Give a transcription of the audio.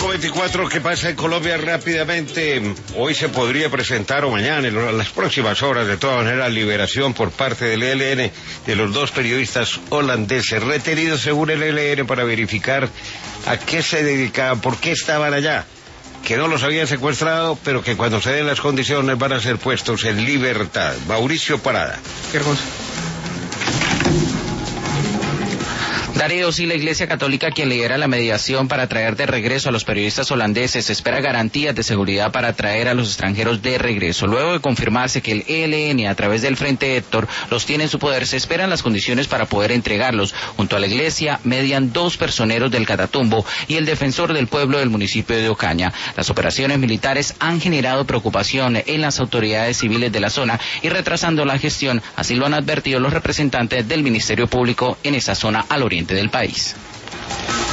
5:24, ¿qué pasa en Colombia rápidamente? Hoy se podría presentar, o mañana, en las próximas horas, de todas maneras, liberación por parte del ELN de los dos periodistas holandeses retenidos según el ELN para verificar a qué se dedicaban, por qué estaban allá, que no los habían secuestrado, pero que cuando se den las condiciones van a ser puestos en libertad. Mauricio Parada. Qué hermoso. Darío, sí, la Iglesia Católica, quien lidera la mediación para traer de regreso a los periodistas holandeses, espera garantías de seguridad para traer a los extranjeros de regreso. Luego de confirmarse que el ELN, a través del Frente Héctor, los tiene en su poder, se esperan las condiciones para poder entregarlos. Junto a la Iglesia median 2 personeros del Catatumbo y el defensor del pueblo del municipio de Ocaña. Las operaciones militares han generado preocupación en las autoridades civiles de la zona y retrasando la gestión, así lo han advertido los representantes del Ministerio Público en esa zona al oriente del país.